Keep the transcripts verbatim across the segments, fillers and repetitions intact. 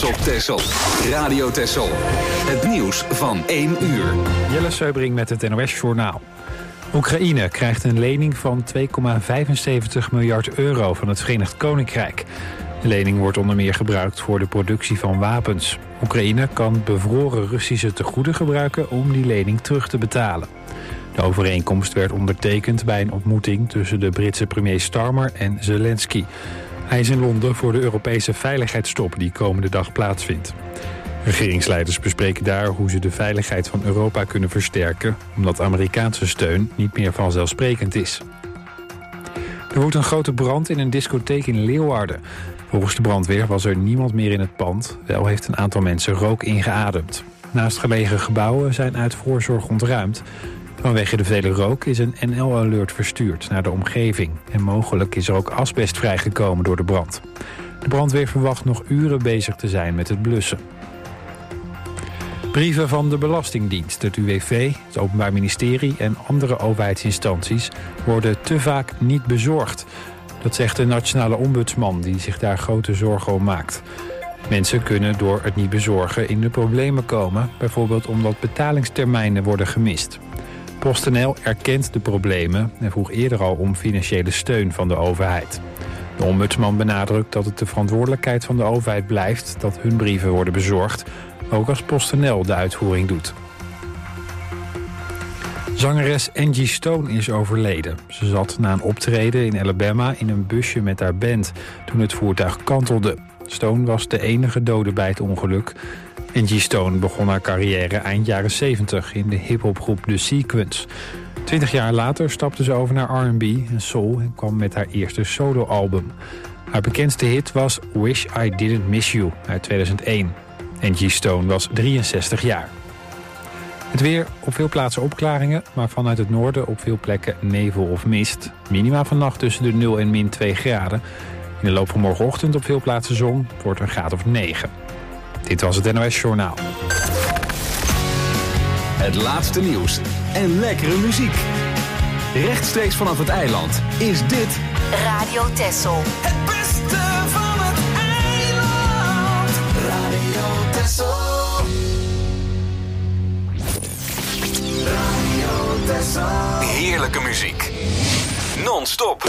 trots op Texel. Radio Texel. Het nieuws van één uur. Jelle Seubring met het N O S-journaal. Oekraïne krijgt een lening van twee komma vijfenzeventig miljard euro van het Verenigd Koninkrijk. De lening wordt onder meer gebruikt voor de productie van wapens. Oekraïne kan bevroren Russische tegoeden gebruiken om die lening terug te betalen. De overeenkomst werd ondertekend bij een ontmoeting tussen de Britse premier Starmer en Zelensky. Hij is in Londen voor de Europese veiligheidstop die komende dag plaatsvindt. Regeringsleiders bespreken daar hoe ze de veiligheid van Europa kunnen versterken, omdat Amerikaanse steun niet meer vanzelfsprekend is. Er woedt een grote brand in een discotheek in Leeuwarden. Volgens de brandweer was er niemand meer in het pand. Wel heeft een aantal mensen rook ingeademd. Naast gelegen gebouwen zijn uit voorzorg ontruimd. Vanwege de vele rook is een N L-alert verstuurd naar de omgeving. En mogelijk is er ook asbest vrijgekomen door de brand. De brandweer verwacht nog uren bezig te zijn met het blussen. Brieven van de Belastingdienst, het U W V, het Openbaar Ministerie en andere overheidsinstanties worden te vaak niet bezorgd. Dat zegt de nationale ombudsman die zich daar grote zorgen om maakt. Mensen kunnen door het niet bezorgen in de problemen komen, bijvoorbeeld omdat betalingstermijnen worden gemist. PostNL erkent de problemen en vroeg eerder al om financiële steun van de overheid. De ombudsman benadrukt dat het de verantwoordelijkheid van de overheid blijft dat hun brieven worden bezorgd, ook als PostNL de uitvoering doet. Zangeres Angie Stone is overleden. Ze zat na een optreden in Alabama in een busje met haar band toen het voertuig kantelde. Stone was de enige dode bij het ongeluk. Angie Stone begon haar carrière eind jaren zeventig in de hiphopgroep The Sequence. Twintig jaar later stapte ze over naar R en B en soul en kwam met haar eerste soloalbum. Haar bekendste hit was Wish I Didn't Miss You uit tweeduizend één. Angie Stone was drieënzestig jaar. Het weer, op veel plaatsen opklaringen, maar vanuit het noorden op veel plekken nevel of mist. Minima vannacht tussen de nul en min twee graden. In de loop van morgenochtend op veel plaatsen zon, wordt een graad of negen. Dit was het N O S-journaal. Het laatste nieuws en lekkere muziek. Rechtstreeks vanaf het eiland is dit Radio Texel. Het beste van het eiland. Radio Texel. Radio Texel. heerlijke muziek. Non-stop.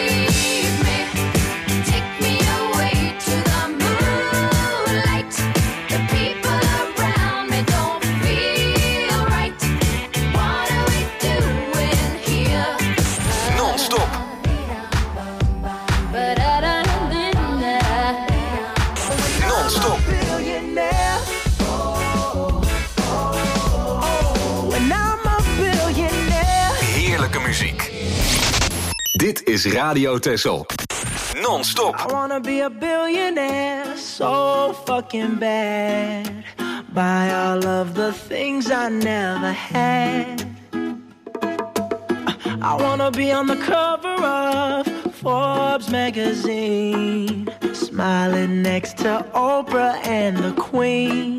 Muziek. Dit is Radio Texel. Non-stop. I wanna be a billionaire, so fucking bad. Buy all of the things I never had. I wanna be on the cover of Forbes magazine, smiling next to Oprah and the Queen.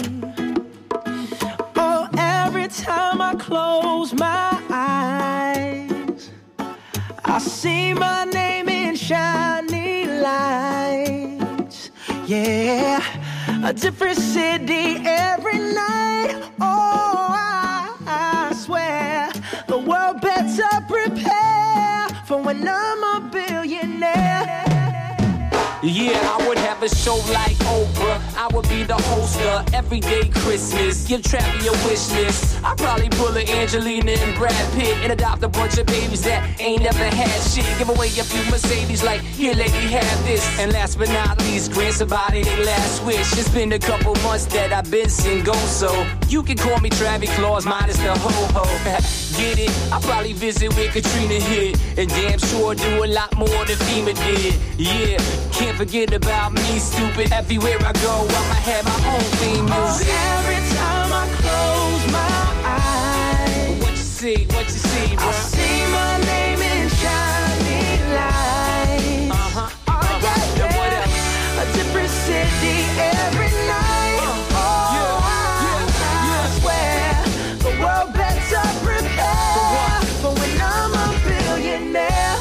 Oh, every time I close my eyes, I see my name in shiny lights. Yeah, a different city every night. Oh, I, I swear the world better prepare for when I'm a billionaire. Yeah, I would have a show like Oprah. I would be the host of Everyday Christmas. Give Travis a wish list. I'd probably pull a Angelina and Brad Pitt and adopt a bunch of babies that ain't never had shit. Give away a few Mercedes like, here lady, have this. And last but not least, grant somebody their last wish. It's been a couple months that I've been single, so you can call me Travis Claus minus the ho-ho. Get it? I'll probably visit where Katrina hit, and damn sure do a lot more than FEMA did. Yeah, can't forget about me, stupid. Everywhere I go, I'ma have my own theme music. Oh, every time I close my eyes, what you see, what you see, bro? I see my name in shiny lights. Uh-huh. Oh, uh-huh. yeah, yeah. What yeah. else? A different city every night. Uh, oh, yeah, I, yeah, yeah. I swear the world better prepare for when I'm a billionaire.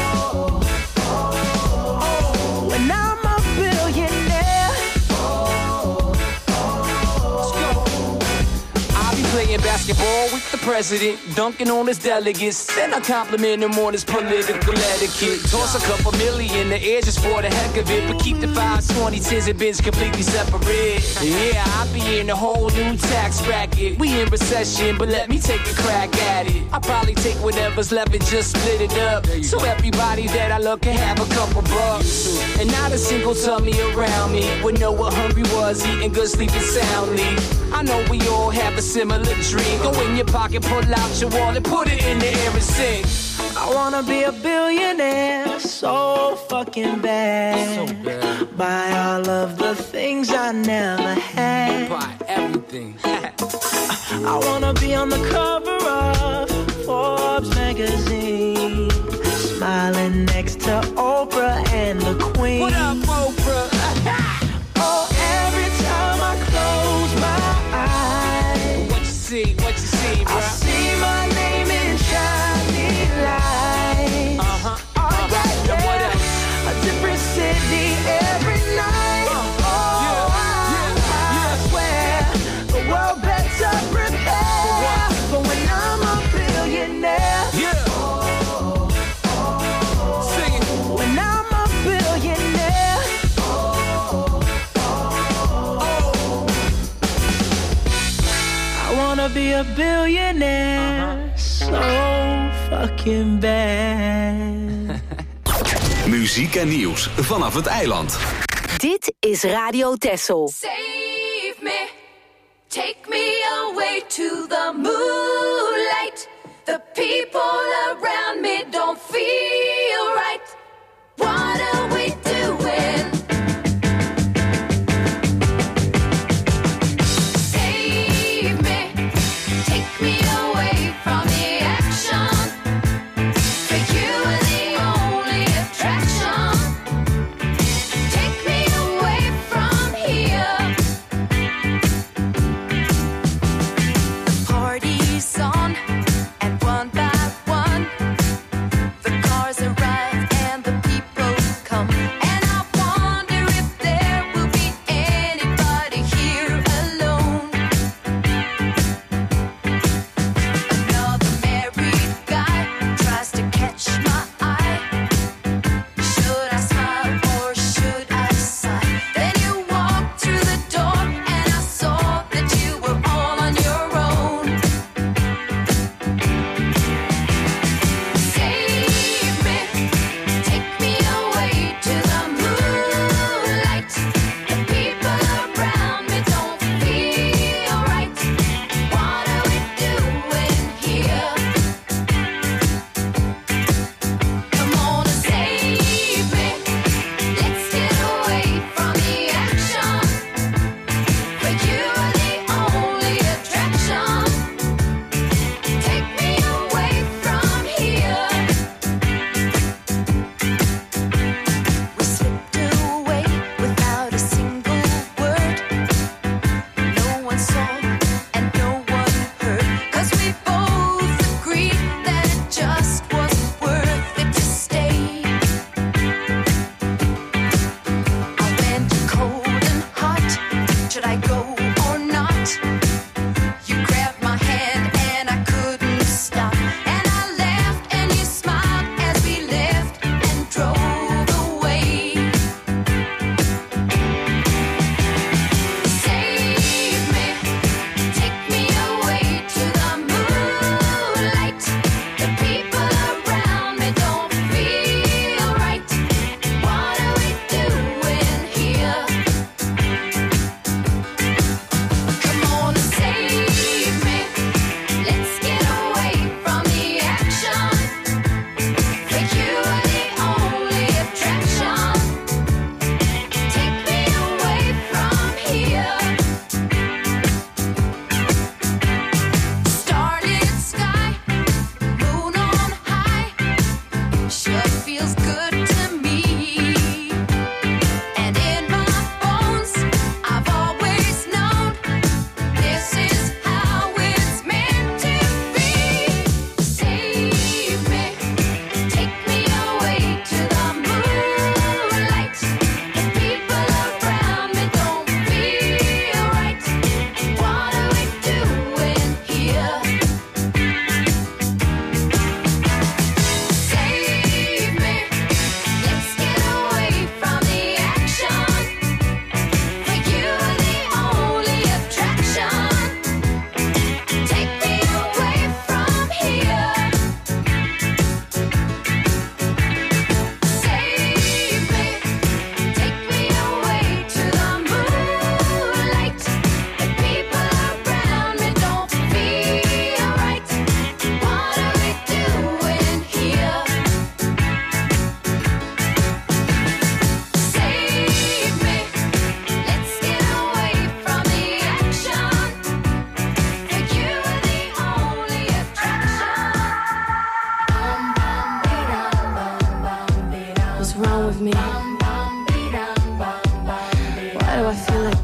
Oh, oh, oh, when I'm a billionaire. Oh, basketball with the president, dunking on his delegates. Then I compliment him on his political etiquette. Toss a couple million in the air just for the heck of it, but keep the fives, twenty, tens, and bins completely separate. Yeah, I be in a whole new tax bracket. We in recession, but let me take a crack at it. I probably take whatever's left and just split it up, so everybody that I love can have a couple bucks. And not a single tummy around me would know what hungry was, eating good, sleeping soundly. I know we all have a similar dream. Go in your pocket, pull out your wallet, put it in the air and sing. I wanna be a billionaire, so fucking bad. So bad. Buy all of the things I never had. Buy everything. I wanna be on the cover of Forbes magazine, smiling next to Oprah and the Queen. What up, Oprah? Oh, every time I close my eyes, What you see, what you see, bro? I see my name in shining lights. Uh-huh, Oh, uh-huh. yeah, Now what yeah. else? A different city every night. Uh, Oh, yeah, I, yeah, I yeah. swear the world better prepare for when I'm a billionaire. Yeah. Sing it. When I'm a billionaire. I wanna be a billionaire, so fucking bad. Muziek en nieuws vanaf het eiland. Dit is Radio Texel. Save me, take me away to the moonlight. The people around me don't feel right. What are we doing? Save me, take me away from the action. For you are the only attraction. Take me away from here. The party's on, and one by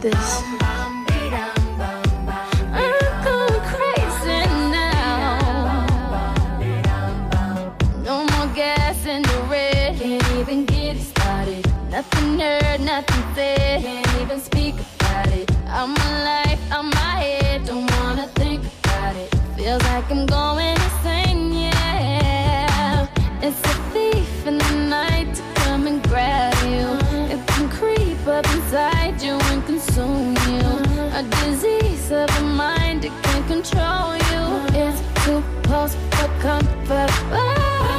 this. I'm going crazy now. No more gas in the red. Can't even get it started. Nothing heard, nothing said. Can't even speak about it. I'm alive, I'm my head. Don't wanna think about it. Feels like I'm going insane, yeah. It's a thief in the night to come and grab you. It can creep up inside you and consume you. A disease of the mind, it can control you. It's too close for comfort. Oh.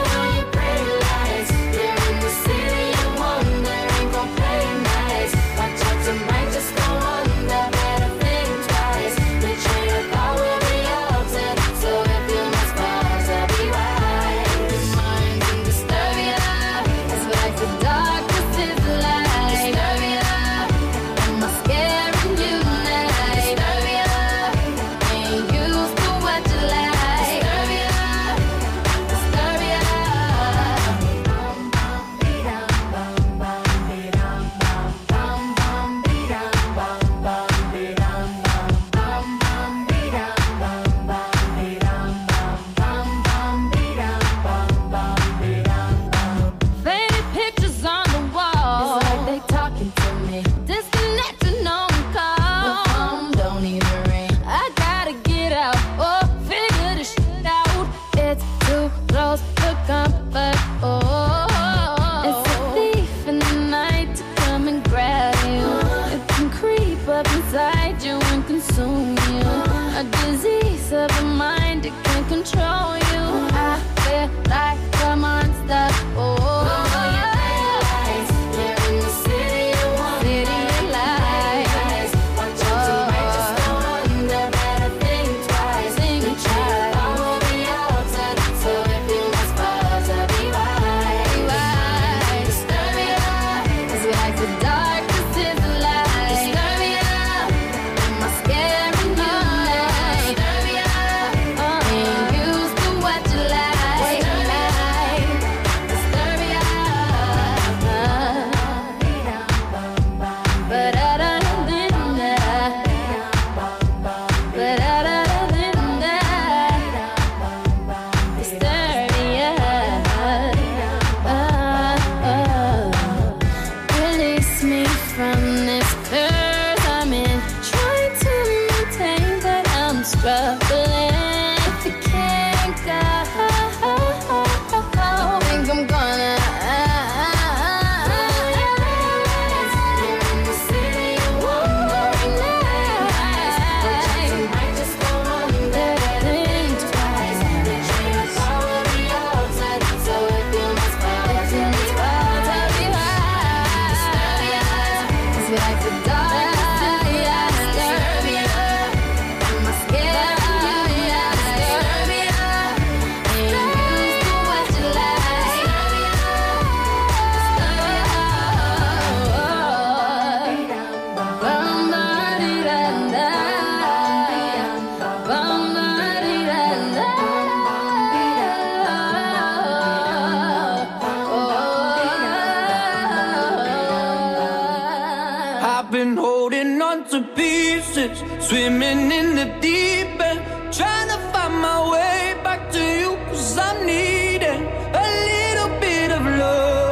Swimming in the deep end, trying to find my way back to you, 'cause I'm needing a little bit of love,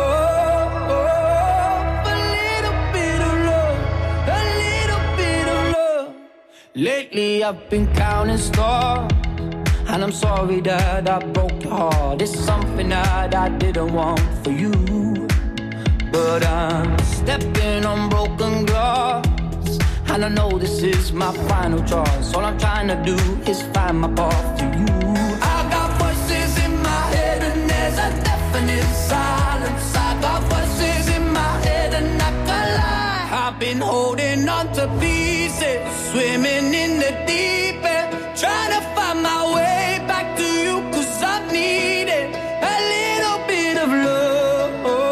a little bit of love, a little bit of love. Lately I've been counting stars, and I'm sorry that I broke your heart. It's something that I didn't want for you, but I'm stepping on broken glass, and I know this is my final choice. All I'm trying to do is find my path to you. I got voices in my head and there's a definite silence. I got voices in my head and I can't lie. I've been holding on to pieces, swimming in the deep end, trying to find my way back to you, 'cause I needed a little bit of love,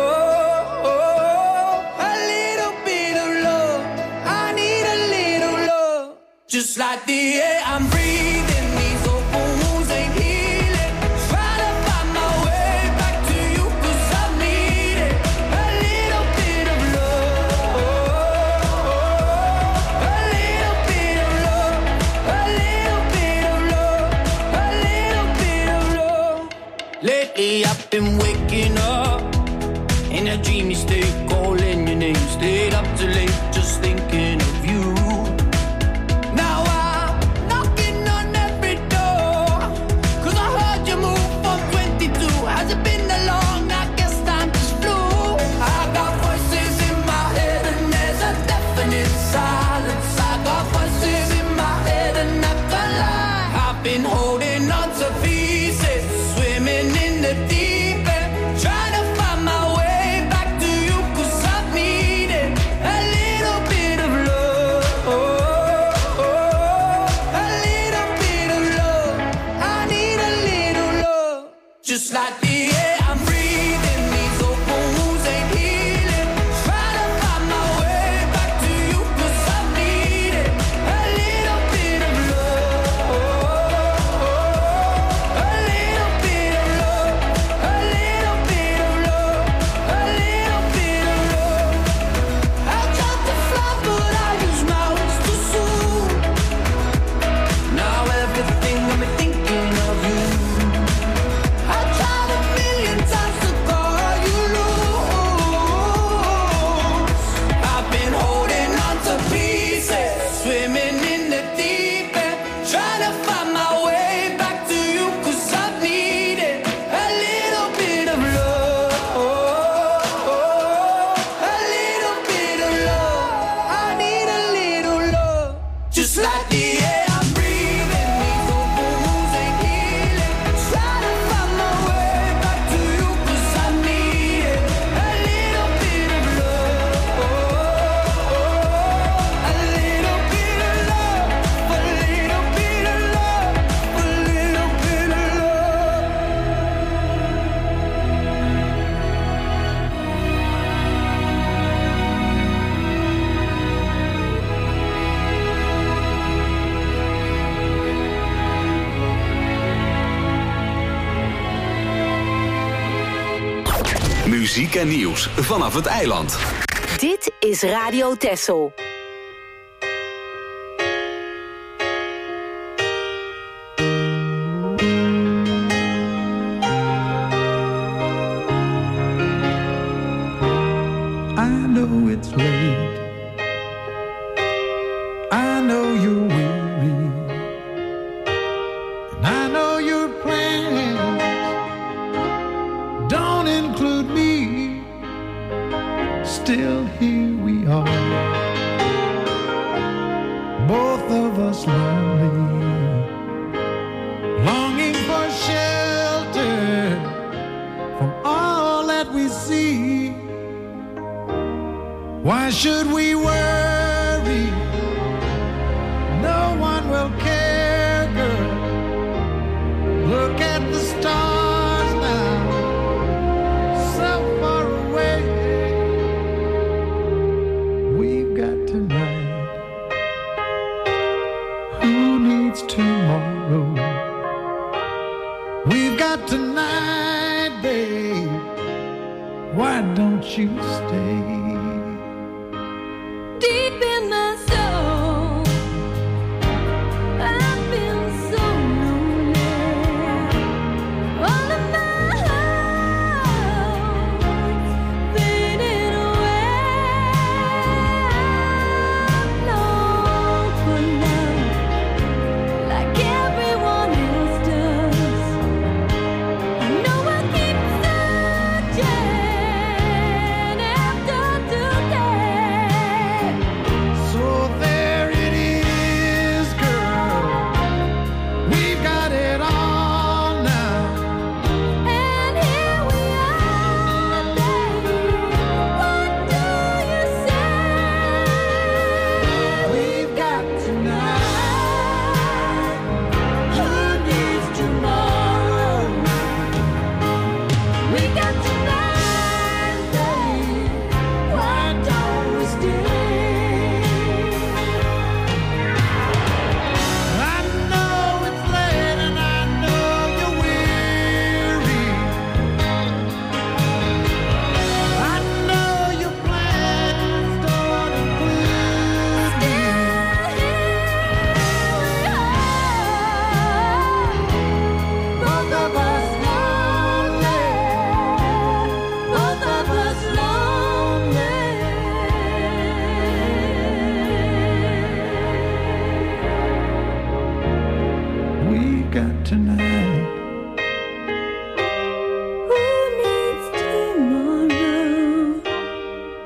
a little bit of love. I need a little love, just like the air I'm breathing. These open wounds ain't healing. Trying to find my way back to you, 'cause I need it. A little bit of love, Lately I've been waking up in a dreamy state, calling your name, stayed up too late, just thinking of you. Now I'm knocking on every door, cause I heard you move from twenty-two. Has it been that long? I guess time just flew. I got voices in my head and there's a definite silence. I got voices in my head and I can't lie. I've been holding on to pieces, swimming in the deep end, trying to find my way back to you, cause I've needed a little bit of love, a little bit of love. I need a little love, just like the air I'm breathing. These open wounds ain't healing, trying to find my way back to you, cause I've needed a little bit of love, a little bit of love, a little bit of love, a little bit of love. I tried to fly but I use my wings too soon. Now everything got me thinking of you. I tried a million times to call you loose. I've been holding on to pieces, swimming in the deep end, trying to find my way back to you, cause I've needed a little bit of love, a little bit of love. I need a little love, just like the air I'm breathing. These open wounds ain't healing, trying to find my way back to you, cause I needed a little bit of love, a little bit of love, a little bit of love, a little bit of love. Muziek en nieuws vanaf het eiland. Dit is Radio Texel. I know it's late. I know you're weary. And I know your plans don't include me. Still, here we are, both of us lonely, longing for shelter from all that we see. Why should we worry? No one will care, girl. Look at the stars now, so far away. We've got tonight. Who needs tomorrow? We've got tonight, babe. Why don't you stay? Deep in my soul, I've been so lonely. All of my hopes faded away. I'm long for love, like everyone else does. I know I keep searching after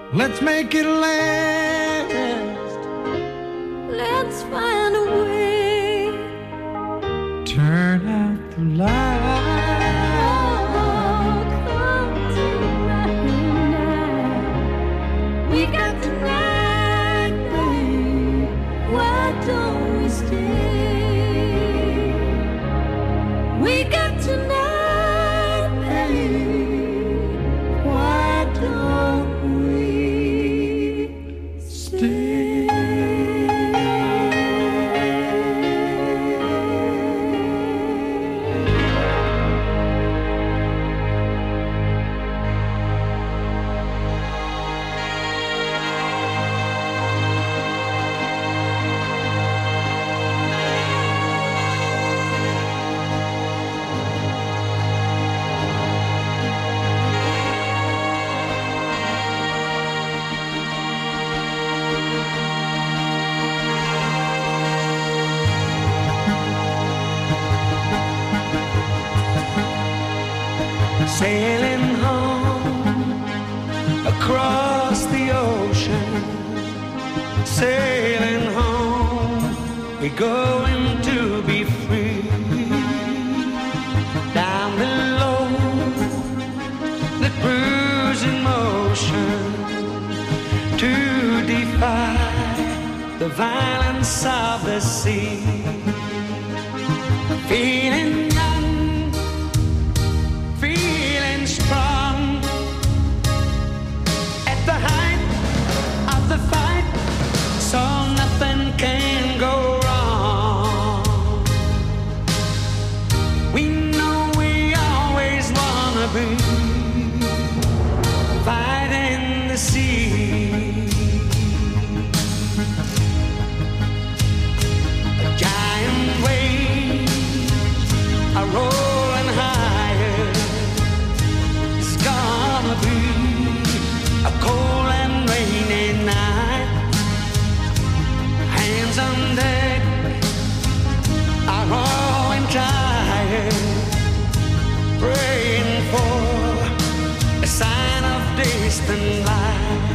Let's make it last. Let's find a way. Turn out the light. Oh, come tonight. We got tonight, babe. Why don't we stay? We got tonight, babe. Why don't we stay? Sailing home across the ocean, sailing home, we're going to be free. Down below, the cruising motion, to defy the violence of the sea. Feeling young, feeling strong, at the height of the fight, so nothing can go wrong. We know we always wanna be fighting the sea. A giant wave are rolling higher. It's gonna be a cold and rainy night. Hands on deck are rowing tired, praying for a sign of distant light.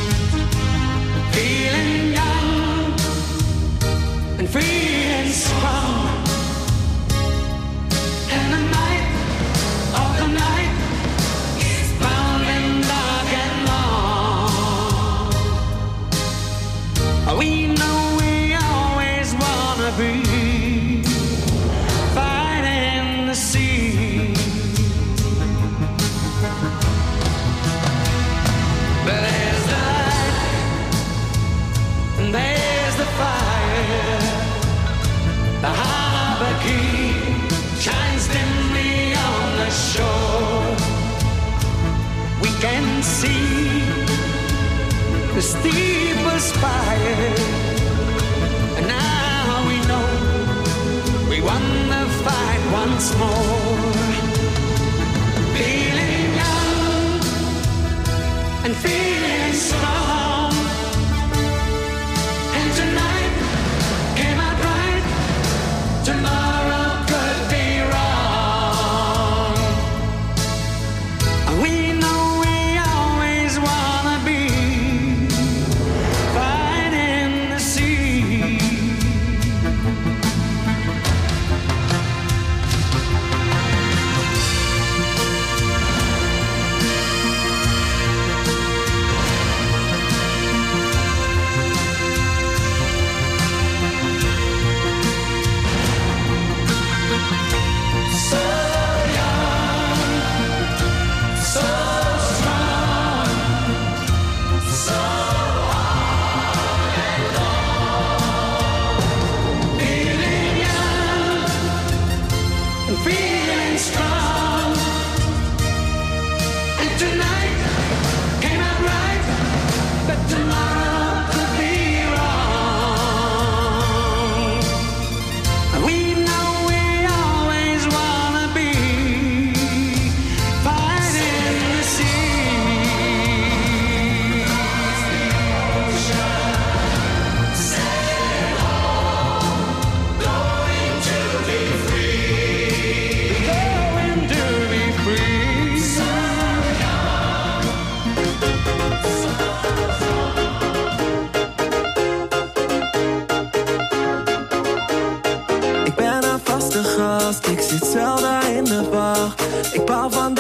Feeling young and feeling strong. And the night of the night is bound and dark and long. We know we always wanna be fighting the sea. But there's the light and there's the fire. The harbor key shines dimly on the shore. We can see the steeple spire, and now we know we won the fight once more. Feeling young and feeling strong, and tonight came out right. Tomorrow could be wrong. We know we always wanna be fighting the sea.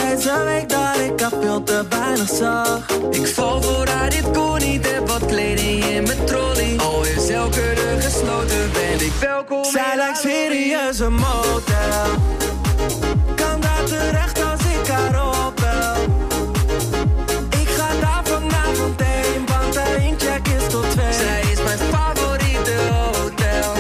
deze week dat ik haar veel te weinig zag. Ik val voor haar, dit kon niet, heb wat kleding in mijn trolley. Al is elke deur gesloten, ben ik welkom. Zij lijkt serieus een motel. Kan daar terecht als ik haar opbel. Ik ga daar vanavond heen, want de incheck is tot twee. Zij is mijn favoriete hotel.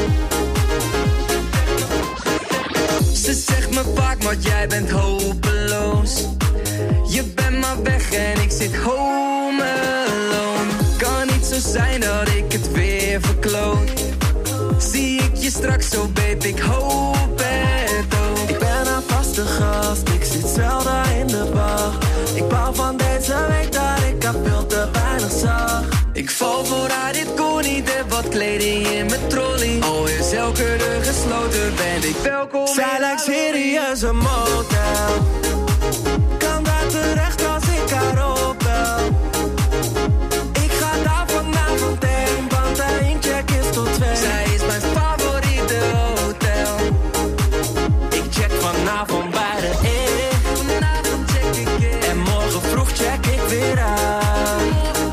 Ze zegt me vaak, maar jij bent hopeloos. Je bent maar weg en ik zit home alone. Kan niet zo zijn dat ik het weer verkloot. Zie ik je straks zo, babe, ik hoop het ook. Ik ben een vaste gast, ik zit zelden in de wacht. Ik bouw van deze week dat ik haar veel te weinig zag. Ik val voor haar, dit kon niet, heb wat kleding in mijn trolley. Al is elke deur gesloten, ben ik welkom. Zij lijkt serieus een motel. Kan daar terecht als ik haar opbel. Ik ga daar vanavond heen, want de incheck is tot twee. Zij is mijn favoriete hotel. Ik check vanavond bij de E. Vanavond check ik in. En morgen vroeg check ik weer uit.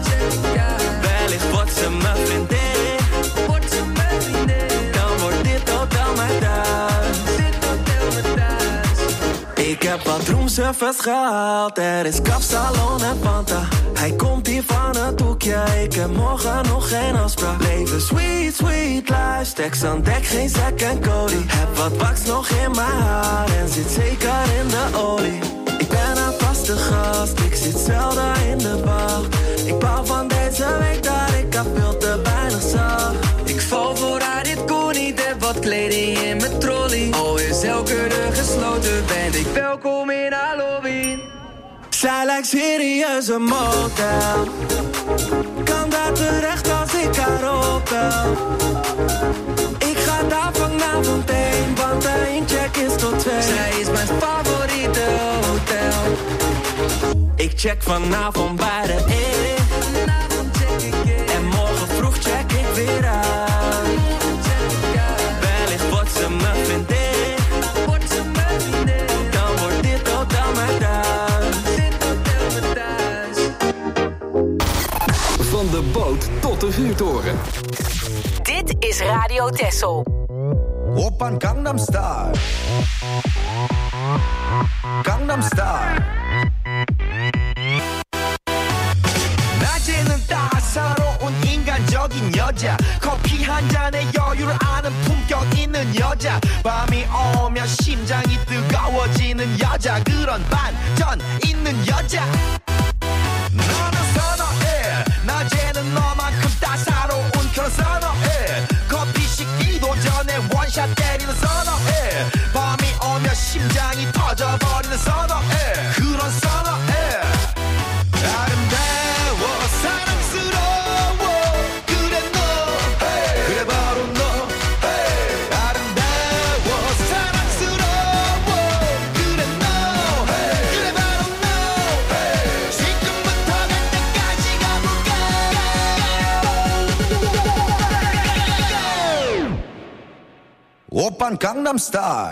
Wellicht wordt ze mijn vriendin. Wordt ze mijn vriendin. Dan wordt dit hotel mijn thuis. Dit hotel mijn thuis. Ik heb wat roomservice gehaald. Er is kapsalon en Fanta. Hij komt hier van het hoekje. Ik heb morgen nog geen afspraak. Leven sweet, sweet life. Stacks aan dek, geen Zack en Cody. Heb wat wax nog in mijn haar. En zit zeker in de olie. Ik ben een vaste gast. Ik zit zelden in de wacht. Ik bouw van deze week dat ik haar veel te weinig zag. Ik val voor haar, dit kon niet, heb wat kleding in mijn trolley. Al is elke deur gesloten, ben ik welkom in haar lobby. Zij lijkt serieus een motel. Kan daar terecht als ik haar opbel. Ik ga daar vanavond heen, want de incheck is tot twee. Zij is mijn favoriete hotel. Ik check vanavond bij de E. Vanavond check ik in. En morgen vroeg check ik weer uit. Wellicht wordt ze mijn vriendin. Wordt ze mijn vriendin. Dan wordt dit hotel mijn thuis. Dit hotel mijn thuis. Van de boot tot de vuurtoren. Dit is Radio Texel. Oppan Gangnam Style. Gangnam Style. 낮에는 따사로운 인간적인 여자 커피 한 잔에 여유를 아는 품격 있는 여자 밤이 오면 심장이 뜨거워지는 여자 그런 반전 있는 여자 너는 선호해 낮에는 너만큼 따사로운 그런 선호해 커피 식기도 전에 원샷 때리는 선호해 밤이 오면 심장이 터져버리는 선호해 그런 선호해 아름다워 사랑스러워 그래 너 hey. 그래 바로 너 hey. 아름다워 사랑스러워 그래 너 hey. 그래 바로 너 hey. 지금부터 갈 때까지 가볼까 오빤 강남스타일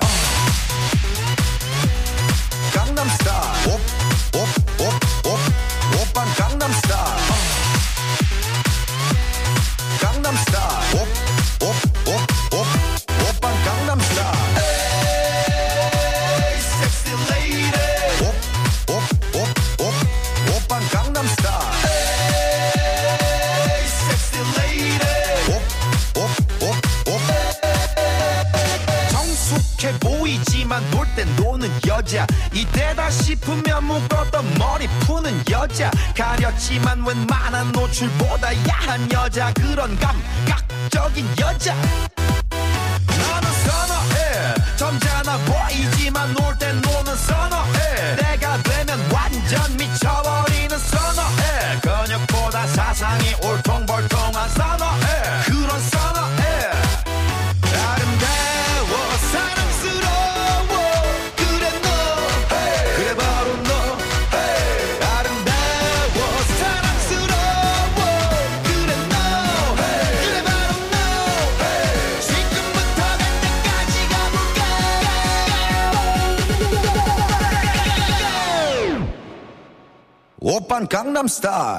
강남스타일 옵옵옵옵 오빤 강남스타일 강남스타일 옵옵옵옵 오빤 강남스타일 에이 섹시 레이디 옵옵옵옵 오빤 강남스타일 에이 섹시 레이디 옵옵옵옵 정숙해 보이지만 놀 땐 노는 여자 이때다 싶으면 묶었던 머리 푸는 여자 가렸지만 웬만한 노출보다 야한 여자 그런 감각적인 여자 나는 선호해 점잖아 보이지만 놀 땐 노는 선호해 내가 되면 완전 미쳐버리는 선호해 근육보다 사상이 울퉁불퉁한 선호해 그런 선호해 아름다워 사랑스러워 그래 너 hey. 그래 바로 너 hey. 아름다워 사랑스러워 그래 너 hey. 그래 바로 너 hey. 지금부터 갈 때까지 가볼까 Oppan Gangnam Style.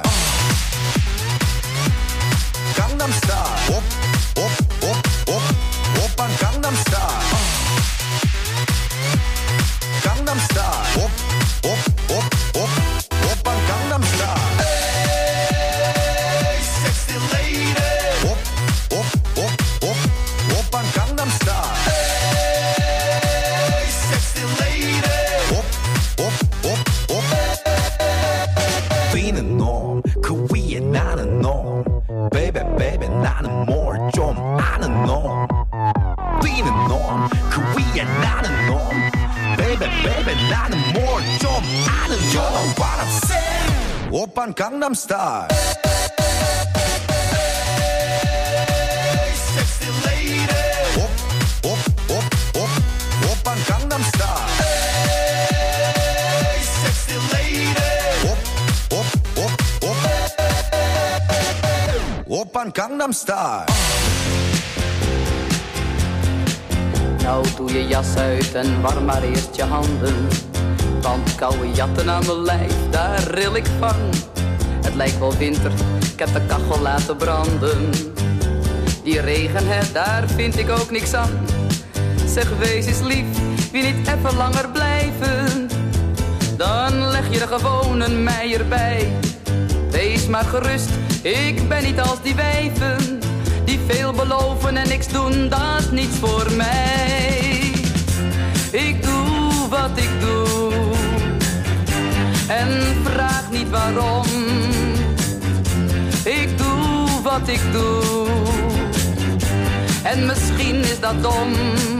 Gangnam Style. Op, op, op, op. Oppan Gangnam Style. Gangnam Style. Op, op, op, op. Oppan Gangnam Style. Hey, sexy lady. Op, op, op, op. Oppan Gangnam Style. Hey, sexy lady. Op, op, op, op. Being norm, Korea 나는 norm. Baby, baby, 나는 more 좀 아는 norm. Being norm, Korea 나는 norm. Baby, baby, 나는 more 좀 아는 norm. You know what I'm saying? 오빤 Gangnam Style. Hey, sexy lady. Op, op, op, op. 오빤 Gangnam Style. Hey, sexy lady. Op, op, op, op. Oppan Gangnam Style. Nou doe je jas uit en warm maar eerst je handen. Want koude jatten aan mijn lijf, daar ril ik van. Het lijkt wel winter, ik heb de kachel laten branden. Die regen, hè, daar vind ik ook niks aan. Zeg, wees eens lief, wie niet even langer blijven. Dan leg je er gewoon een meier bij. Wees maar gerust, ik ben niet als die wijven. Die veel beloven en niks doen, dat is niets voor mij. Ik doe wat ik doe en vraag niet waarom. Ik doe wat ik doe en misschien is dat dom.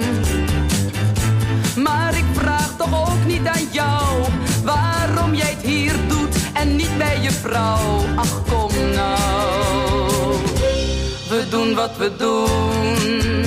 Maar ik vraag toch ook niet aan jou waarom jij het hier doet en niet bij je vrouw. Ach, kom nou, we doen wat we doen.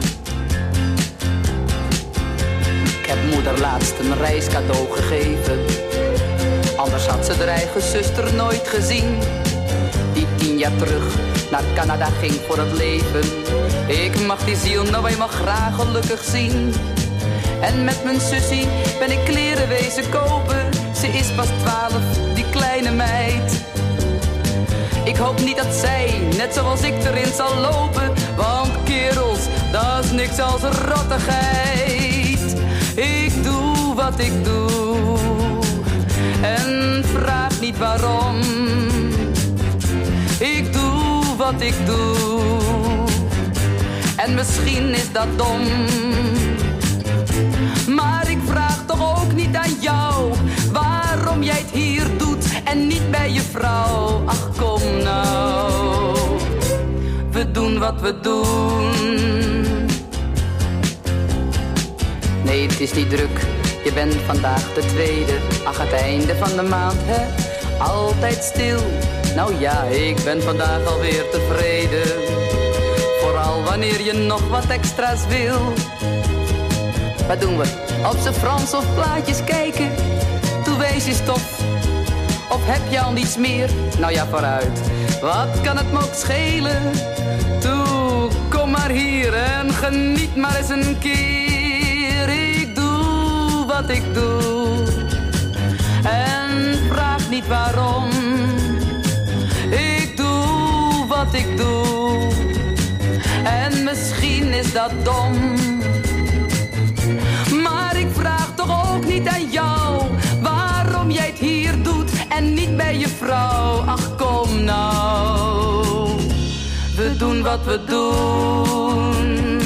Ik heb moeder laatst een reiscadeau gegeven. Anders had ze haar eigen zuster nooit gezien. Die tien jaar terug naar Canada ging voor het leven. Ik mag die ziel nou eenmaal graag gelukkig zien. En met mijn sussie ben ik kleren wezen kopen. Ze is pas twaalf, die kleine meid. Ik hoop niet dat zij, net zoals ik, erin zal lopen. Want kerels, dat is niks als rottigheid. Ik doe wat ik doe en vraag niet waarom. Ik doe wat ik doe en misschien is dat dom. Maar ik vraag toch ook niet aan jou waarom jij het hier doet en niet bij je vrouw. Ach, kom nou, we doen wat we doen. Nee, het is niet druk, je bent vandaag de tweede. Ach, het einde van de maand, hè, altijd stil. Nou ja, ik ben vandaag alweer tevreden. Vooral wanneer je nog wat extra's wil. Wat doen we? Op z'n Frans of plaatjes kijken? Toe wees je stof. Of heb je al niets meer? Nou ja, vooruit. Wat kan het me ook schelen? Toe, kom maar hier en geniet maar eens een keer. Ik doe wat ik doe en vraag niet waarom. Ik doe wat ik doe en misschien is dat dom. Maar ik vraag toch ook niet aan jou waarom jij het hier doet en niet bij je vrouw. Ach, kom nou, we doen wat we doen.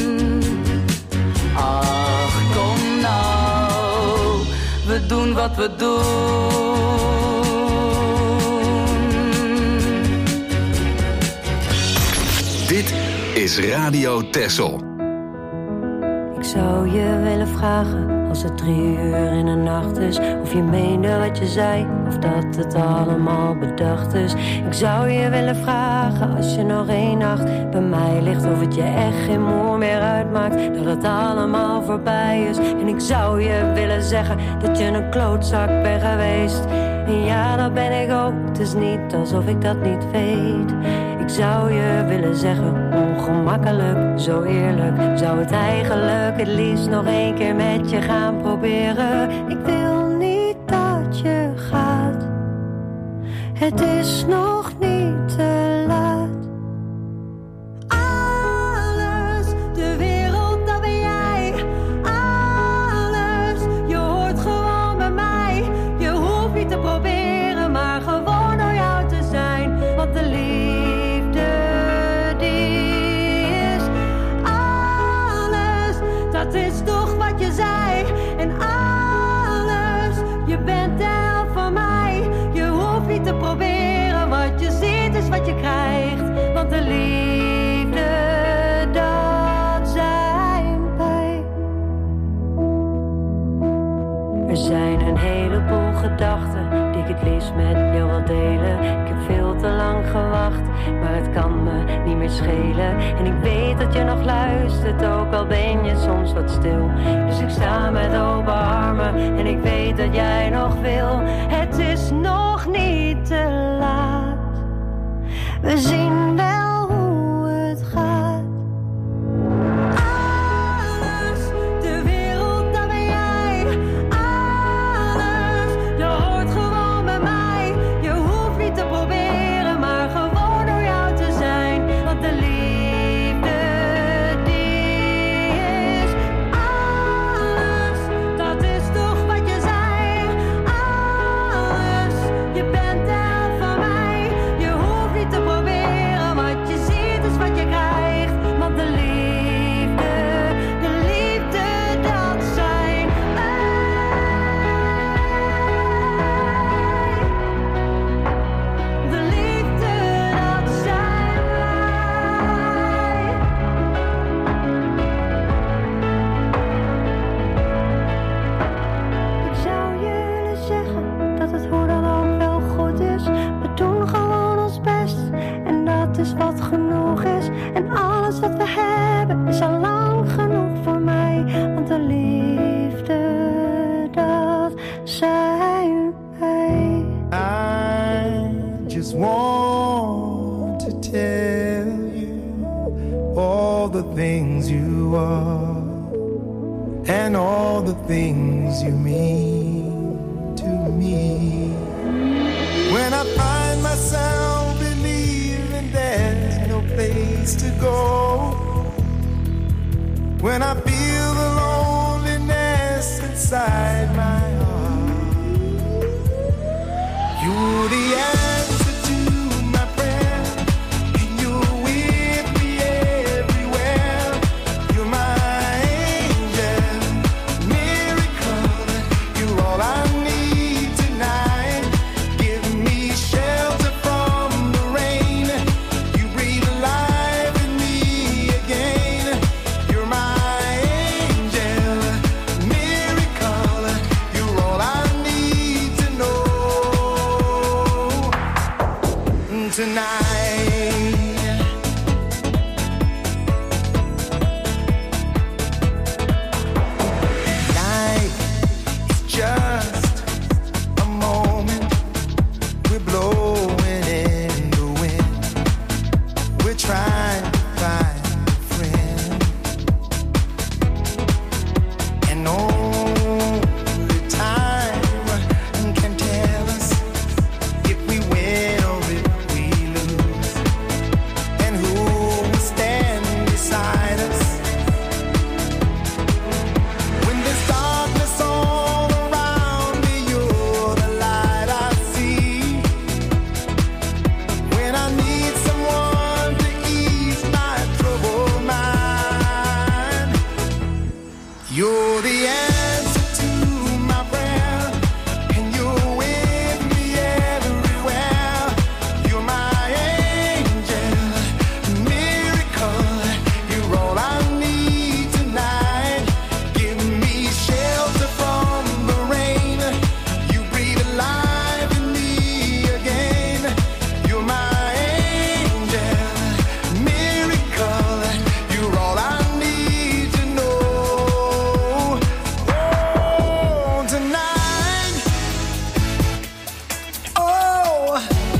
Ach, kom nou, we doen wat we doen. Dit is Radio Texel. Ik zou je willen vragen, als het drie uur in de nacht is, of je meende wat je zei, of dat het allemaal bedacht is. Ik zou je willen vragen, als je nog één nacht bij mij ligt, of het je echt geen moer meer uitmaakt, dat het allemaal voorbij is. En ik zou je willen zeggen, dat je een klootzak bent geweest. En ja, dat ben ik ook, het is niet alsof ik dat niet weet. Ik zou je willen zeggen, ongemakkelijk, zo eerlijk. Zou het eigenlijk het liefst nog één keer met je gaan proberen. Ik wil niet dat je gaat. Het is nog niet te laat. Alles, de wereld, dat ben jij. Alles, je hoort gewoon bij mij. Je hoeft niet te proberen, maar gewoon door jou te zijn. Want de liefde, die is alles. Dat is toch wat je zei. En alles, je bent de helft van mij. Je hoeft niet te proberen, wat je ziet is wat je krijgt. Want de liefde, dat zijn wij. Er zijn een heleboel gedachten die ik het liefst met jou wil delen. Ik heb veel te lang gewacht, maar het kan me niet meer schelen. En ik weet dat je nog luistert, ook al ben je soms wat stil. Dus ik sta met open armen en ik weet dat jij nog wil. Het is nog niet te laat. We zien wel hoe het gaat. Alles, de wereld, dat ben jij. Alles, je hoort gewoon bij mij. Je hoeft niet te proberen, maar gewoon door jou te zijn. Want de liefde, die is alles. Dat is toch wat je zei. Alles, je bent de helft van mij. Je hoeft niet te proberen, wat je ziet is wat je krijgt. Want de liefde, de liefde, dat zijn wij. De liefde, dat zijn wij. Ik zou jullie zeggen dat het hoe dan ook wel goed is. We doen gewoon ons best en dat is wat genoeg is. En alles wat we hebben is al lang genoeg voor mij. Want de liefde, dat zijn wij. I just want to tell you all the things you are and all the things you mean to me. When I find myself believing there's no place to go, when I feel the loneliness inside my heart, you're the answer to my prayer, and you're with me everywhere. You're my angel, miracle. You're all I need tonight. Give me shelter from the rain. You breathe life in me again. You're my angel, miracle. You're all I need to know tonight. Life is just a moment. We're blowing in the wind. We're trying to find a friend. And only time can tell us if we win or if we lose. And who will stand beside us when there's darkness all around me. You're the light I see. When I need someone to ease my troubled mind, you're the answer to my prayer, and you're with me everywhere. You're my angel, miracle. You're all I need tonight. Give me shelter from the rain. You breathe life in me again. You're my angel, miracle. You're all I need to know. Oh, tonight. Oh,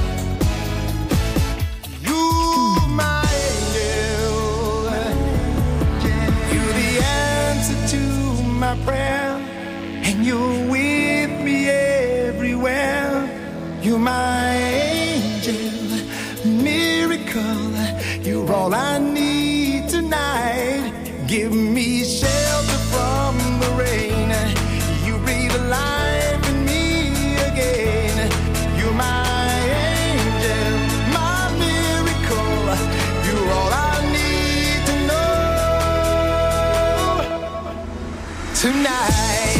you're my angel. You're the answer to my prayer, and you're with me everywhere. You're my angel. all I need tonight. Give me shelter from the rain. You breathe life in me again. You're my angel, my miracle. You're all I need to know tonight.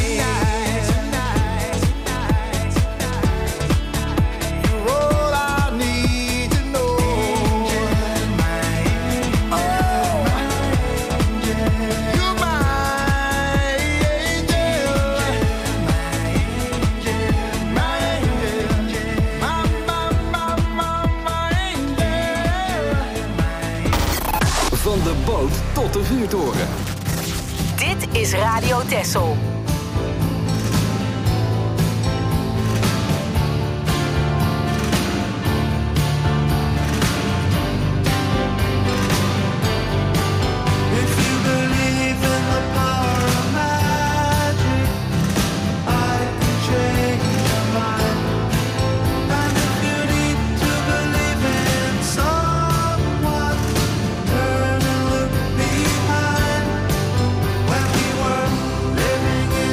Tot de vuurtoren. Dit is Radio Texel. Living in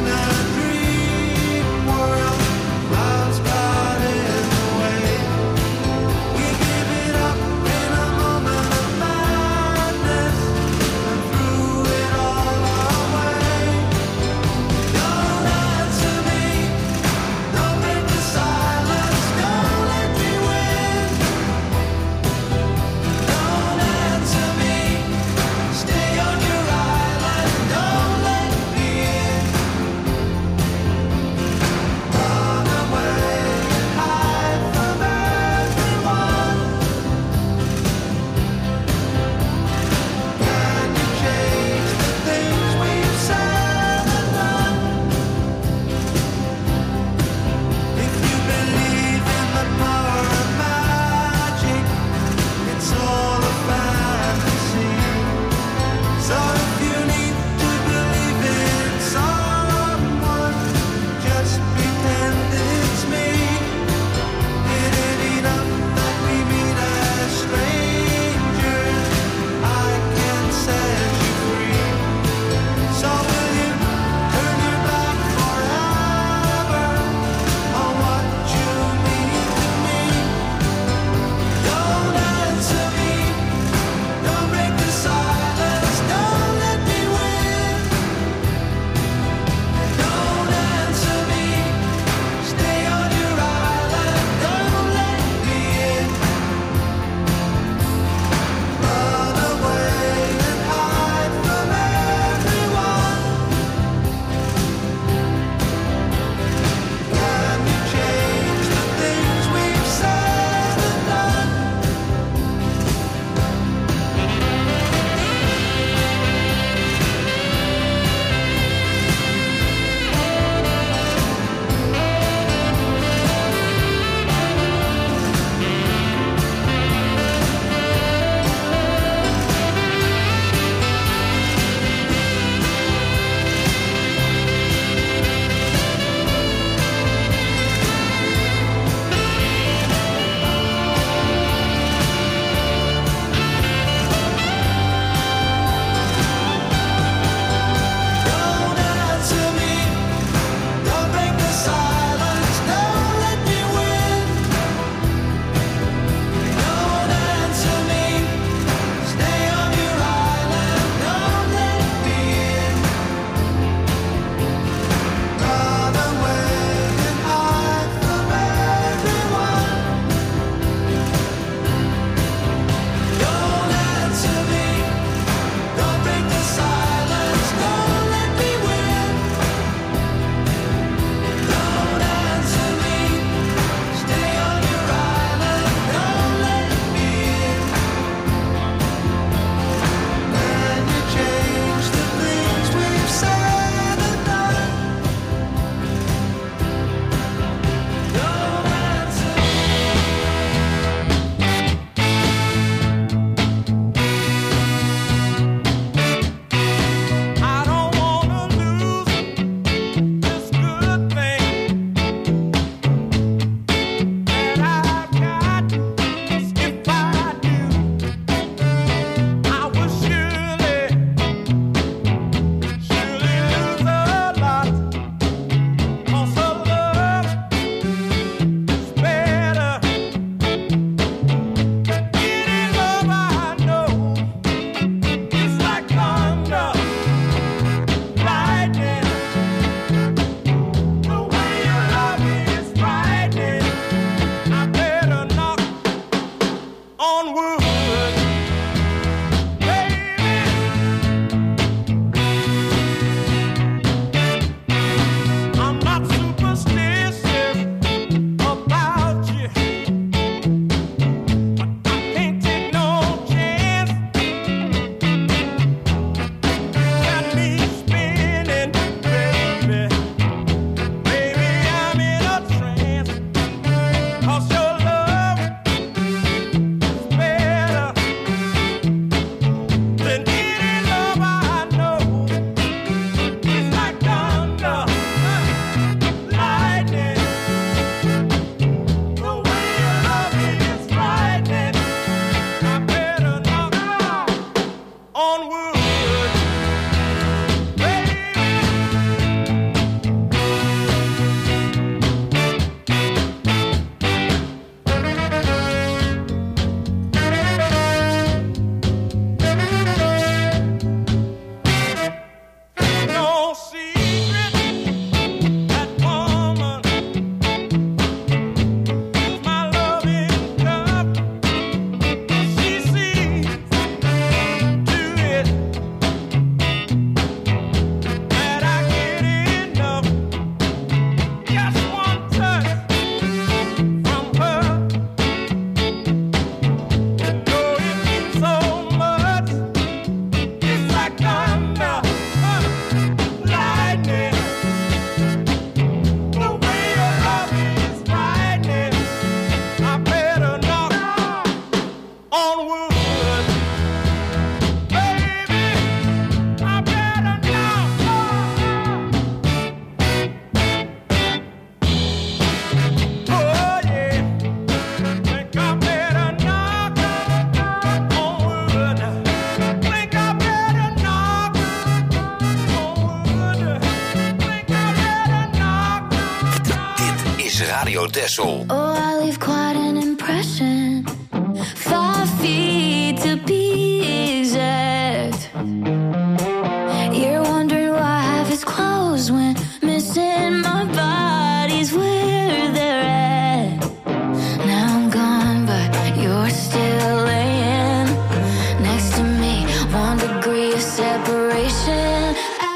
Radio Texel. Oh, I leave quite an impression. Five feet to be exact. You're wondering why I have his clothes when missing my body's where they're at. Now I'm gone, but you're still laying next to me. One degree of separation.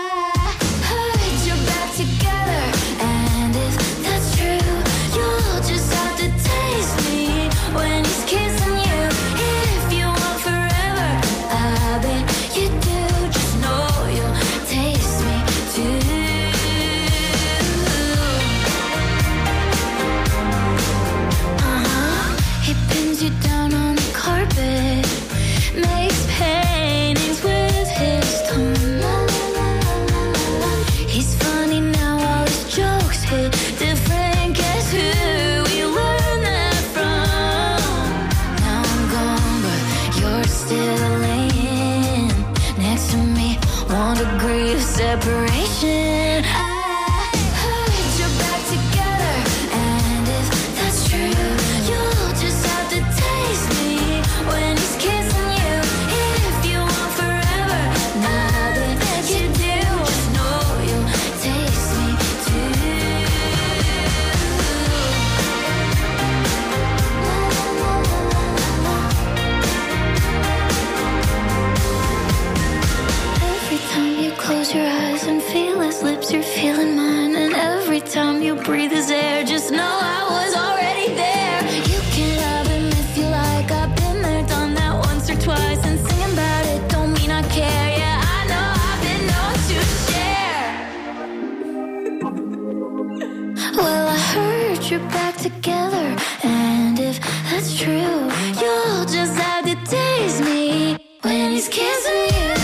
Separation. I heard you're back together, and if that's true, you'll just have to taste me when he's kissing you. If you want forever, now that you do, just know you'll taste me too. Every time you close your eyes and feel his lips, you're feeling mine. And every time you breathe his air, just know I was already there. You can have him if you like. I've been there, done that once or twice. And singing about it don't mean I care. Yeah, I know I've been known to share. Well, I heard you're back together, and if that's true, you'll just have to taste me when he's kissing you.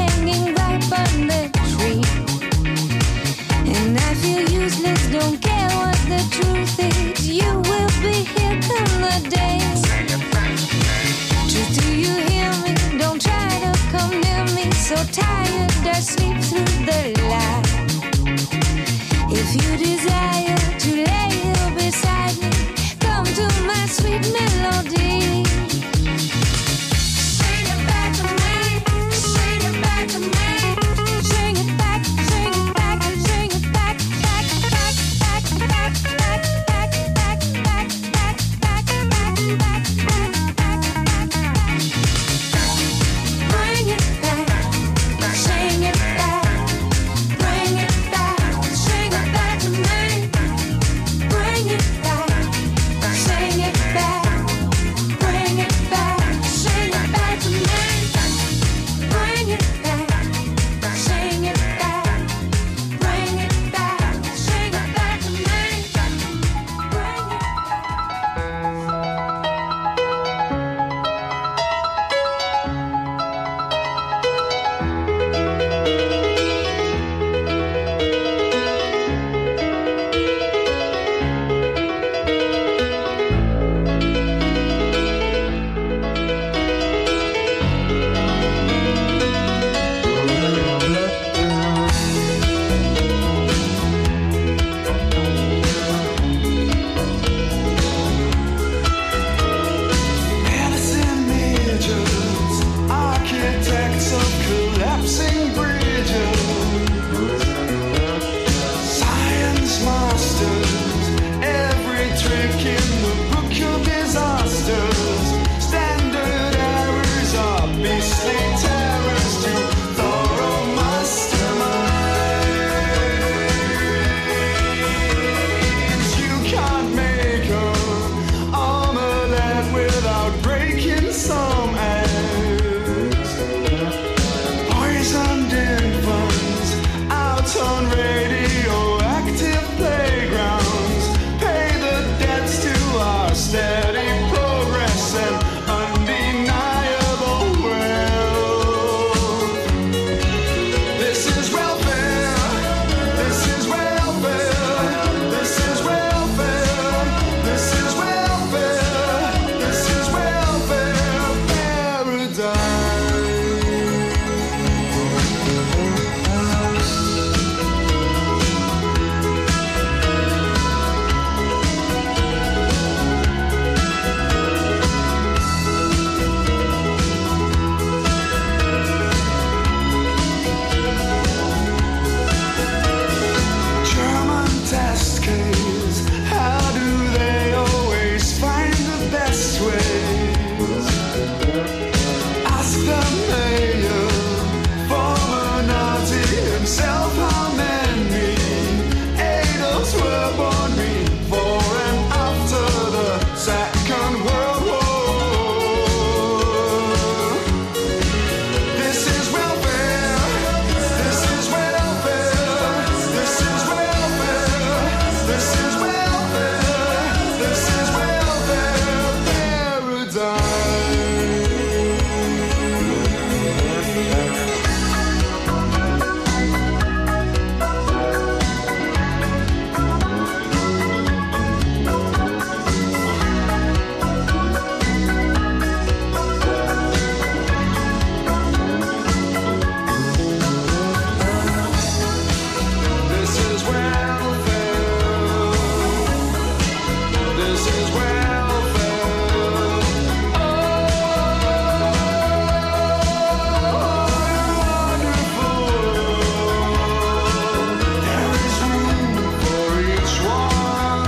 Don't care the truth is you will be here come the day. Truth, do you hear me? Don't try to come near me. So tired I sleep through the light. If you desire to